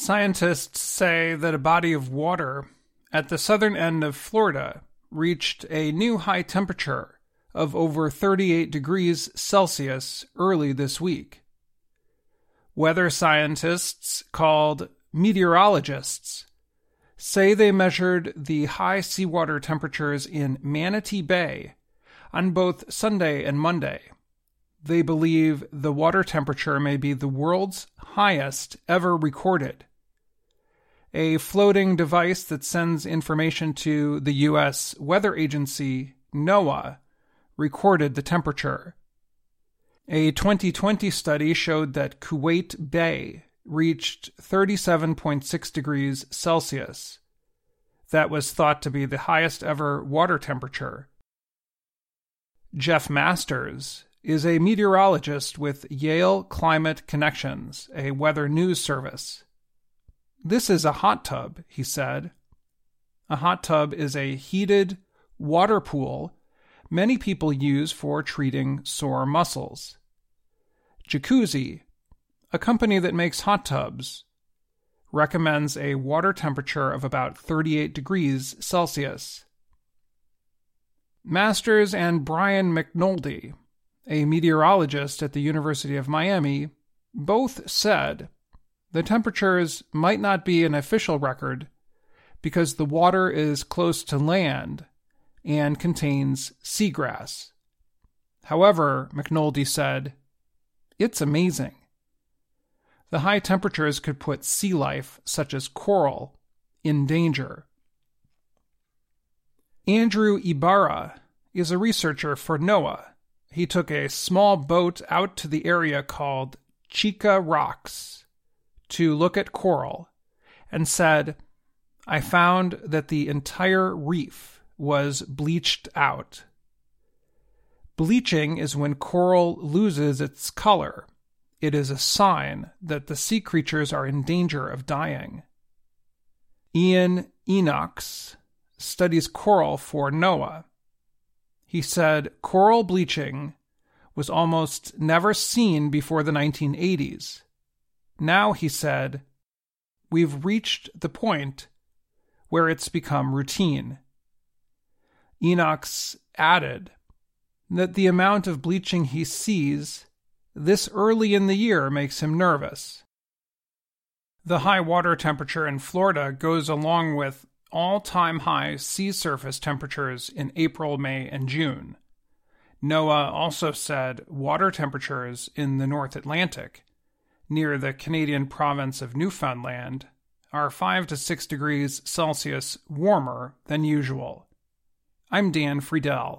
Scientists say that a body of water at the southern end of Florida reached a new high temperature of over 38 degrees Celsius early this week. Weather scientists, called meteorologists, say they measured the high seawater temperatures in Manatee Bay on both Sunday and Monday. They believe the water temperature may be the world's highest ever recorded. A floating device that sends information to the U.S. weather agency, NOAA, recorded the temperature. A 2020 study showed that Kuwait Bay reached 37.6 degrees Celsius. That was thought to be the highest ever water temperature. Jeff Masters is a meteorologist with Yale Climate Connections, a weather news service. "This is a hot tub," he said. A hot tub is a heated water pool many people use for treating sore muscles. Jacuzzi, a company that makes hot tubs, recommends a water temperature of about 38 degrees Celsius. Masters and Brian McNulty, a meteorologist at the University of Miami, both said the temperatures might not be an official record because the water is close to land and contains seagrass. However, McNulty said, "It's amazing. The high temperatures could put sea life, such as coral, in danger." Andrew Ibarra is a researcher for NOAA. He took a small boat out to the area called Chica Rocks to look at coral and said, "I found that the entire reef was bleached out." Bleaching is when coral loses its color. It is a sign that the sea creatures are in danger of dying. Ian Enochs studies coral for NOAA. He said coral bleaching was almost never seen before the 1980s. Now, he said, we've reached the point where it's become routine. Enochs added that the amount of bleaching he sees this early in the year makes him nervous. The high water temperature in Florida goes along with all-time high sea surface temperatures in April, May, and June. NOAA also said water temperatures in the North Atlantic, near the Canadian province of Newfoundland, are 5 to 6 degrees Celsius warmer than usual. I'm Dan Friedel.